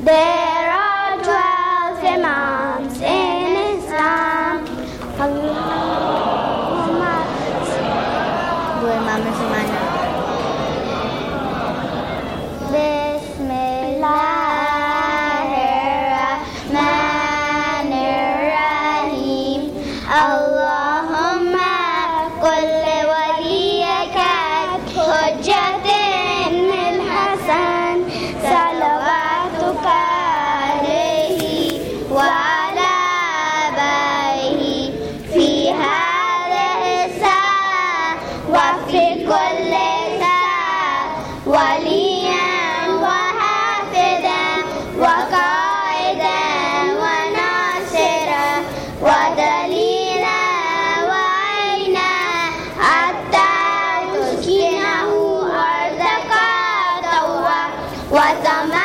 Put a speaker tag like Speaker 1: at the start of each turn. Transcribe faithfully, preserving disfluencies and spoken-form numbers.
Speaker 1: There are twelve Imams in Islam. Allahumma dua imam semana. Bismillahirrahmanirrahim. Allahumma kulli waliyaka hujjatin min Hasan salawatuka alayhi wa ala abaihi fi hadhihi sa'a wa fi kulli sa'a waliyan wa hafidan wa qa'idan wa nasiran wa dalilan wa aina hatta tuskinahu ardaka tawwa wa